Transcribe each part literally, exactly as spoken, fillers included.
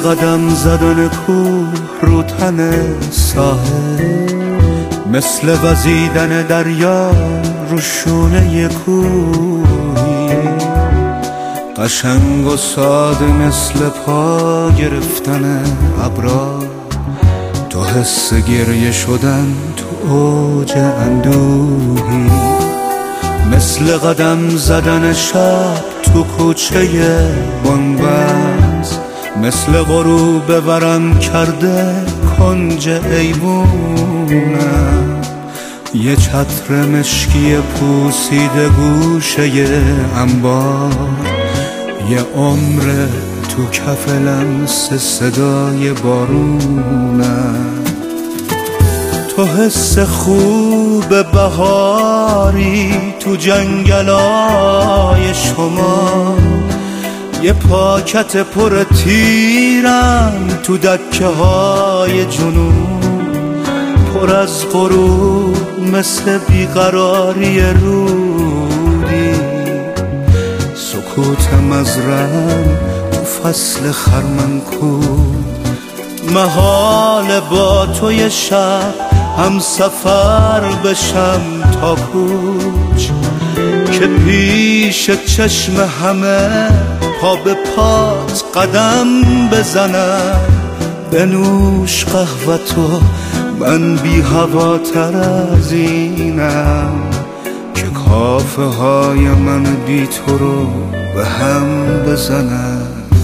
قدم زدن کوه رو تن ساحل، مثل وزیدن دریا رو شونه کوهی، قشنگ و ساده مثل پا گرفتن ابرا، تو حس گریه شدن تو اوج اندوهی، مثل قدم زدن شب تو کوچه بنبست، مثل غروب ورم کرده کنج ایوونم، یه چتر مشکی پوسیده گوشه انبار، یه عمر تو کف لمس صدای بارونم، تو حس خوب بهاری تو جنگلای شما، یه پاکت پر تیرم تو دکه های جنوب، پر از غروب مثل بیقراری رودی، سکوت مزرعم تو فصل خرمن کو، محال با توی شب هم سفر بشم تا کوچ، که پیش چشم همه پا به پات قدم بزنم، بنوش قهوتو من بی هواتر از اینم، که کافه های من بی تو رو به هم بزنم.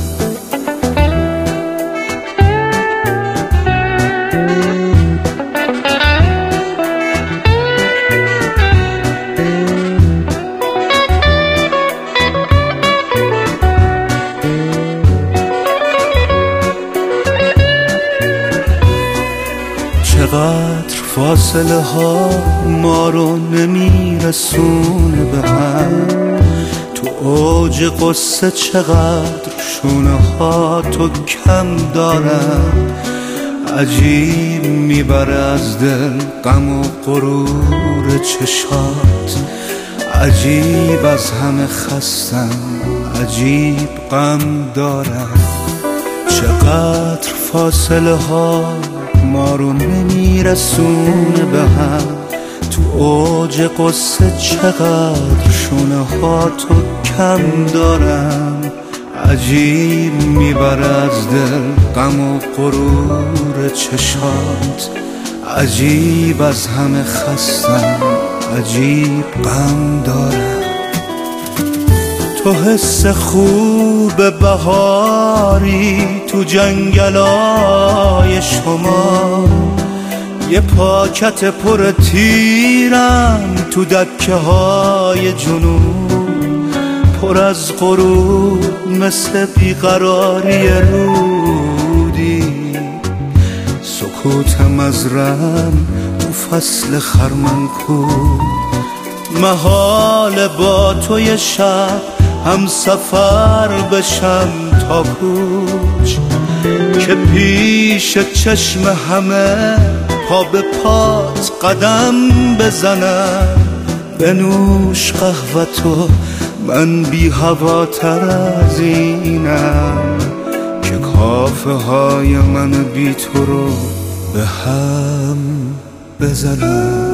چقدر فاصله ها ما رو نمیرسونه به هم، تو اوج قصه چقدر شونه ها تو کم دارم، عجیب میبره از دل غم و غرور چشات، عجیب از همه خستم، عجیب غم دارم، چقدر فاصله ها ما رو نمیرسونه به هم، تو اوج قصه چقدر شونه ها تو کم دارم، عجیب میبره از دل غم و غرور چشات، عجیب از همه خستم، عجیب غم دارم، تو حس خوب بهاری تو جنگلای شما، یه پاکت پر تیرم تو دکه های جنوب، پر از غروب مثل بیقراری رودی، سکوت مزرعم تو فصل خرمن کو، محال با توی شب هم سفر بشم تا کوچ، که پیش چشم همه پا به پات قدم بزنم، بنوش قهوتو من بی هواتر از اینم، که کافه های من بی تو رو به هم بزنم.